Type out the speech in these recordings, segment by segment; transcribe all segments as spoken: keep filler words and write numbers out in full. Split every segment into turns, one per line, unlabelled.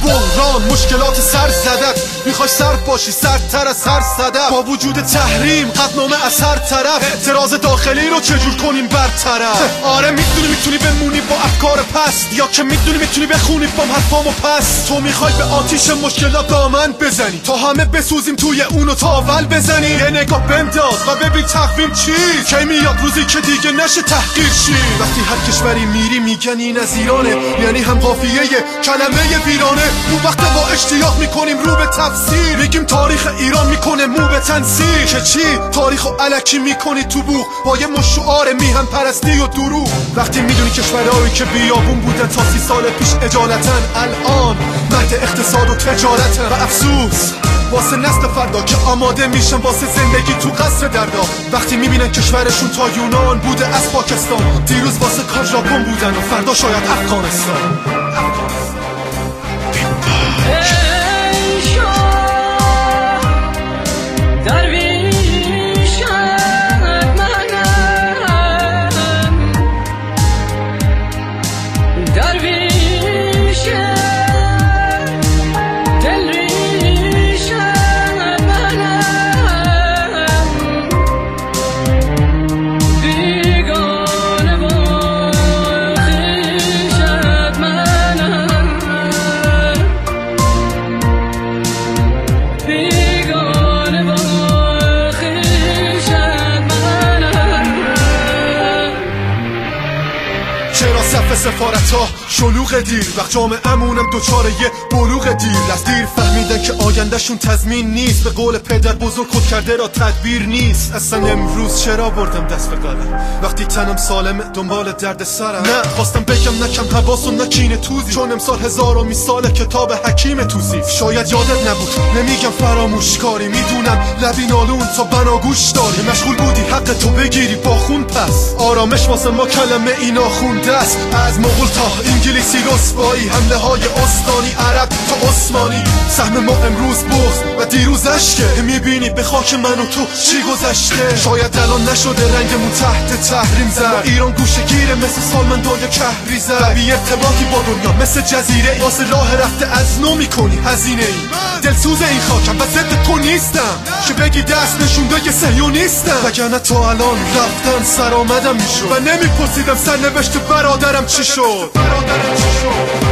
بحران مشکلات سر زدت، میخوای سر باشی سرتر از هر صدف. با وجود تحریم قطعنامه از هر طرف، اعتراض داخلی رو چجور کنیم برطرف. آره میدونی میتونی بمونی با افکار پست، یا که میدونی میتونی بخونی با حرفامو پس. تو میخوای به آتیش مشکلات دامن بزنی تا همه بسوزیم توی اونو تاول بزنی. یه نگاه بنداز و ببین تقویم چیست، کی میاد روزی که دیگه نشه تحقیر شی. وقتی هر کشوری میری میگن این از ایرانه، یعنی هم قافیه کلمه ویرانه. اون وقت با اشتیاق میکنیم رو به تفسیر، میگیم تاریخ ایران میکنه مو به تنسیر. که چی؟ تاریخو الکی میکنی تو بوق با یه مشعار میهم پرستی و دروغ. وقتی میدونی کشورهایی که بیابون بودن تا سی سال پیش اجالتن، الان مهد اقتصاد و تجارتن. و افسوس واسه نسل فردا که آماده میشن واسه زندگی تو قصر دردا. وقتی میبینن کشورشون تا یونان بوده از پاکستان، دیروز واسه کار ژاپن بودن و فردا شاید افغانستان.
ای شاه درویشت منم، درویشت دلریشت منم، بیگانه و خویشت منم، بیگانه و خویشت منم.
چرا صف سفارت ها شلوغ دیر، وقت جامعه‌مونم دوچاره یه بلوغ دیر. از دیر فهمیدن که آیندهشون تضمین نیست، به قول پدر بزرگ خود کرده را تدبیر نیست. اصلا امروز چرا بردم دست به قلم وقتی تنم سالم دنبال درد سرم؟ نه خواستم بگم نکم حواس و نکین توزی، چون امسال هزارمی سال کتاب حکیم توصیف. شاید یادت نبود نمیگم فراموش کاری، میدونم لبی نالون تا بناگوش داری. مشغول بودی حق تو بگیری با خون، پس آرامش واسه ما کلمه اینا خونده است. از مغول تا انگلیسی رسوایی، حمله های استانی عرب تا عثمانی. سهم ما امروز بغض و دیروز اشکه، میبینی به خاک من و تو چی گذشته. شاید الان نشده رنگمون تحت تحریم زد، ایران گوشه گیره مثل سالمندای کهری زد. بی ارتباطی با دنیا مثل جزیره، واسه راه رفته از نو میکنی هزینه ای. دلسوز این خاکم و ضد تو نیستم که بگی دست نشونده صهیونیستم، وگرنه تا الان رفتن سرآمدم میشد و نمیپرسیدم سرنوشت برادرم چی شد. برادرم چی شد؟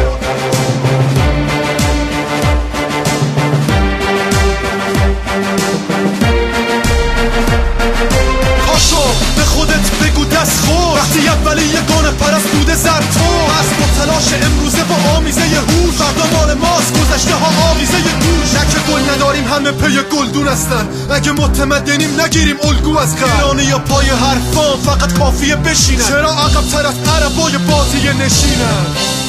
پاشو به خودت بگو دست خور، وقتی اولی یگانه پرست بوده زرتون. از با تلاش امروزه با آمیزه هوش، فردا مال ماست گذشته ها آویزه دوش. نه که گل نداریم همه پی گلدون هستن، اگه متمدنیم نگیریم الگو از غرب. ایرانی یا پای حرفان فقط کافیه بشینن، چرا عقب تر از عربای بازی نشینن؟